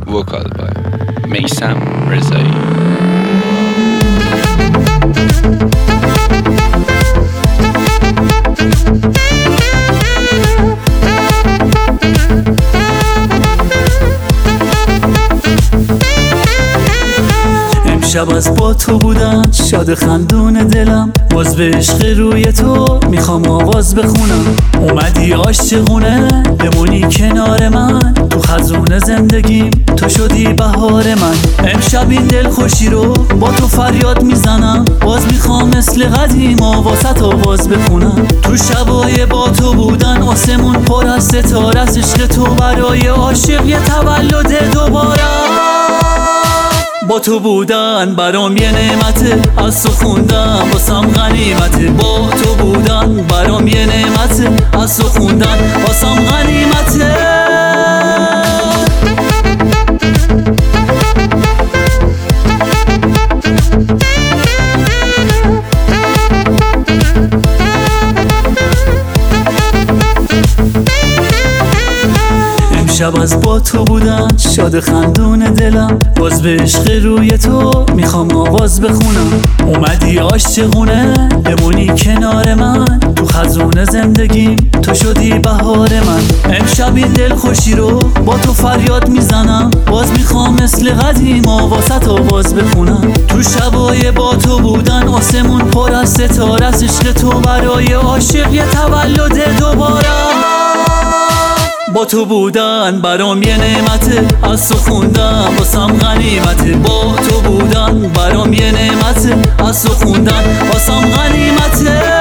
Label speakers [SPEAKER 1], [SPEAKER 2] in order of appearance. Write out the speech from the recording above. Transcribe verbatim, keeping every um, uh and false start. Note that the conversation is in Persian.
[SPEAKER 1] vocal by میثم رضایی.
[SPEAKER 2] شب از با تو بودن شاد خندون دلم، باز به عشق روی تو میخوام آواز بخونم. اومدی عاشقونه بمونی کنار من، تو خزون زندگیم تو شدی بهار من. امشب این دل خوشی رو با تو فریاد میزنم، باز میخوام مثل قدیم واسط آواز بخونم. تو شبای با تو بودن آسمون پر از ستاره، از عشق تو برای عاشق یه تولد دوباره. با تو بودن برام یه نعمته، از تو خوندم واسم غنیمته. با تو بودن برام یه نعمته، از تو خوندن واسم غنیمته. شب از با تو بودن شاد خندون دلم، باز به عشق روی تو میخوام آواز بخونم. اومدی عاشقونه بمونی کنار من، تو خزون زندگیم تو شدی بهار من. امشب این دل خوشی رو با تو فریاد میزنم، باز میخوام مثل قدیم واسط آواز بخونم. تو شبای با تو بودن آسمون پر از ستاره، از عشق تو برای عاشق یه تولد دوباره. با تو بودن برام یه نعمته، از تو خوندم واسم غنیمته. با تو بودن برام یه نعمته، از تو خوندن واسم غنیمته.